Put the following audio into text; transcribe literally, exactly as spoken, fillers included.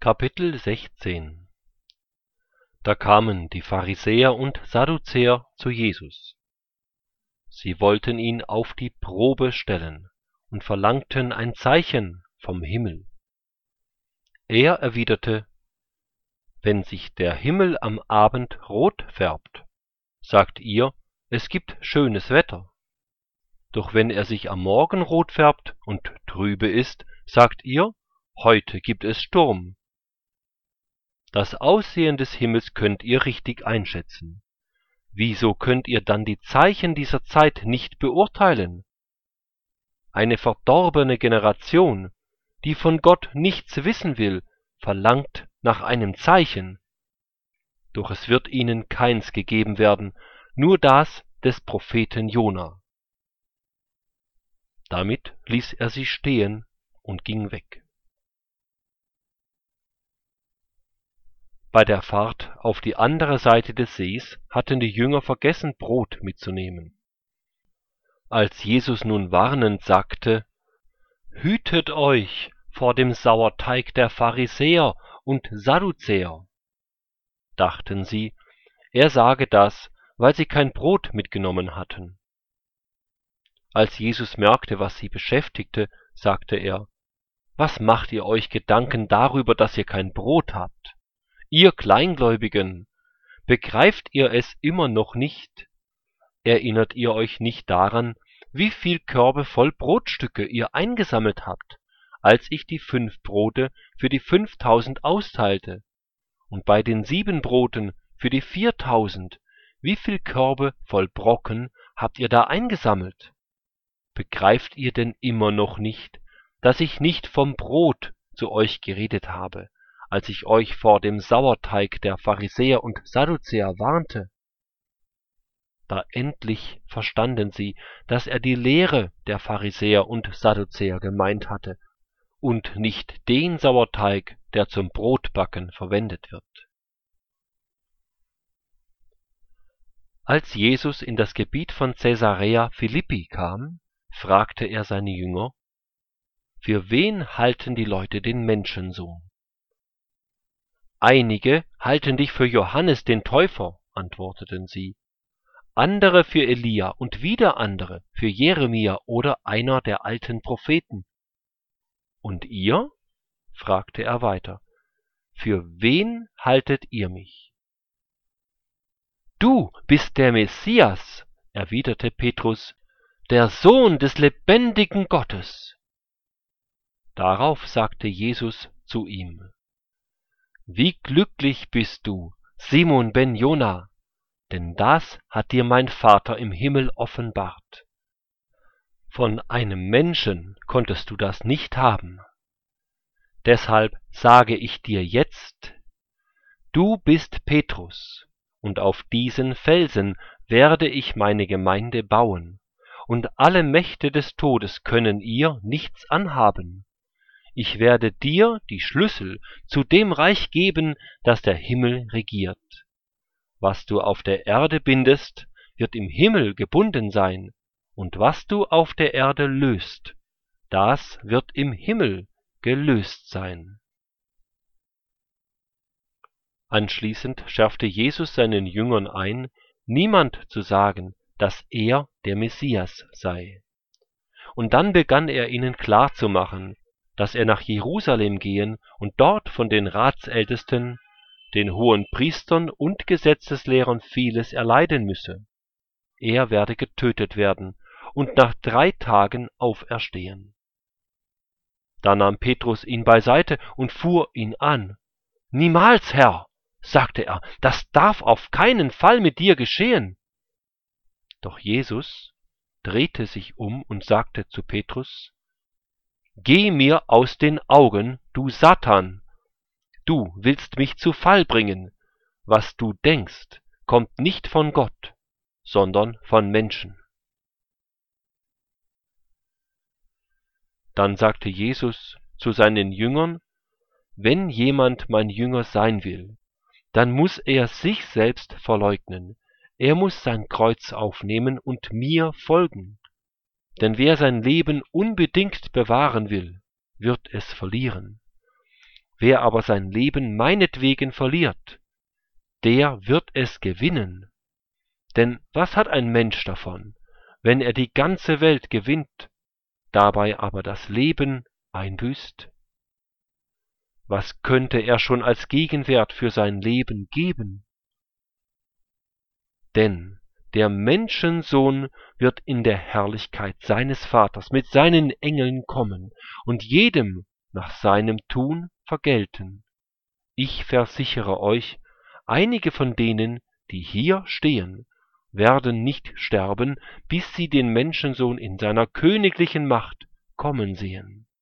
Kapitel sechzehn. Da kamen die Pharisäer und Sadduzäer zu Jesus. Sie wollten ihn auf die Probe stellen und verlangten ein Zeichen vom Himmel. Er erwiderte: Wenn sich der Himmel am Abend rot färbt, sagt ihr, es gibt schönes Wetter. Doch wenn er sich am Morgen rot färbt und trübe ist, sagt ihr, heute gibt es Sturm. Das Aussehen des Himmels könnt ihr richtig einschätzen. Wieso könnt ihr dann die Zeichen dieser Zeit nicht beurteilen? Eine verdorbene Generation, die von Gott nichts wissen will, verlangt nach einem Zeichen. Doch es wird ihnen keins gegeben werden, nur das des Propheten Jona. Damit ließ er sie stehen und ging weg. Bei der Fahrt auf die andere Seite des Sees hatten die Jünger vergessen, Brot mitzunehmen. Als Jesus nun warnend sagte: »Hütet euch vor dem Sauerteig der Pharisäer und Sadduzäer«, dachten sie, er sage das, weil sie kein Brot mitgenommen hatten. Als Jesus merkte, was sie beschäftigte, sagte er: »Was macht ihr euch Gedanken darüber, dass ihr kein Brot habt? Ihr Kleingläubigen, begreift ihr es immer noch nicht? Erinnert ihr euch nicht daran, wie viel Körbe voll Brotstücke ihr eingesammelt habt, als ich die fünf Brote für die fünftausend austeilte? Und bei den sieben Broten für die viertausend, wie viel Körbe voll Brocken habt ihr da eingesammelt? Begreift ihr denn immer noch nicht, dass ich nicht vom Brot zu euch geredet habe, als ich euch vor dem Sauerteig der Pharisäer und Sadduzäer warnte?« Da endlich verstanden sie, dass er die Lehre der Pharisäer und Sadduzäer gemeint hatte und nicht den Sauerteig, der zum Brotbacken verwendet wird. Als Jesus in das Gebiet von Caesarea Philippi kam, fragte er seine Jünger: »Für wen halten die Leute den Menschensohn?« »Einige halten dich für Johannes den Täufer«, antworteten sie, »andere für Elia und wieder andere für Jeremia oder einer der alten Propheten.« »Und ihr?«, fragte er weiter, »für wen haltet ihr mich?« »Du bist der Messias«, erwiderte Petrus, »der Sohn des lebendigen Gottes.« Darauf sagte Jesus zu ihm: »Wie glücklich bist du, Simon ben Jona, denn das hat dir mein Vater im Himmel offenbart. Von einem Menschen konntest du das nicht haben. Deshalb sage ich dir jetzt: Du bist Petrus, und auf diesen Felsen werde ich meine Gemeinde bauen, und alle Mächte des Todes können ihr nichts anhaben. Ich werde dir die Schlüssel zu dem Reich geben, das der Himmel regiert. Was du auf der Erde bindest, wird im Himmel gebunden sein, und was du auf der Erde löst, das wird im Himmel gelöst sein.« Anschließend schärfte Jesus seinen Jüngern ein, niemand zu sagen, dass er der Messias sei. Und dann begann er ihnen klarzumachen, dass er nach Jerusalem gehen und dort von den Ratsältesten, den Hohenpriestern und Gesetzeslehrern vieles erleiden müsse. Er werde getötet werden und nach drei Tagen auferstehen. Da nahm Petrus ihn beiseite und fuhr ihn an. »Niemals, Herr«, sagte er, »das darf auf keinen Fall mit dir geschehen.« Doch Jesus drehte sich um und sagte zu Petrus: »Geh mir aus den Augen, du Satan! Du willst mich zu Fall bringen. Was du denkst, kommt nicht von Gott, sondern von Menschen.« Dann sagte Jesus zu seinen Jüngern: »Wenn jemand mein Jünger sein will, dann muss er sich selbst verleugnen. Er muss sein Kreuz aufnehmen und mir folgen. Denn wer sein Leben unbedingt bewahren will, wird es verlieren. Wer aber sein Leben meinetwegen verliert, der wird es gewinnen. Denn was hat ein Mensch davon, wenn er die ganze Welt gewinnt, dabei aber das Leben einbüßt? Was könnte er schon als Gegenwert für sein Leben geben? Denn der Menschensohn wird in der Herrlichkeit seines Vaters mit seinen Engeln kommen und jedem nach seinem Tun vergelten. Ich versichere euch, einige von denen, die hier stehen, werden nicht sterben, bis sie den Menschensohn in seiner königlichen Macht kommen sehen.